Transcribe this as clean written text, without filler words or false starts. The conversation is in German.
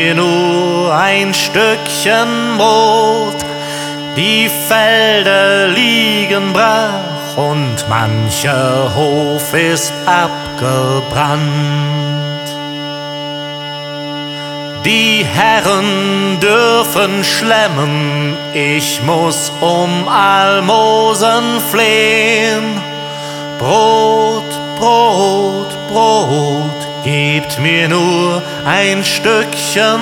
Nur ein Stückchen Brot, die Felder liegen brach und mancher Hof ist abgebrannt. Die Herren dürfen schlemmen, ich muss um Almosen flehen. Brot, Brot, Brot, gebt mir nur ein Stückchen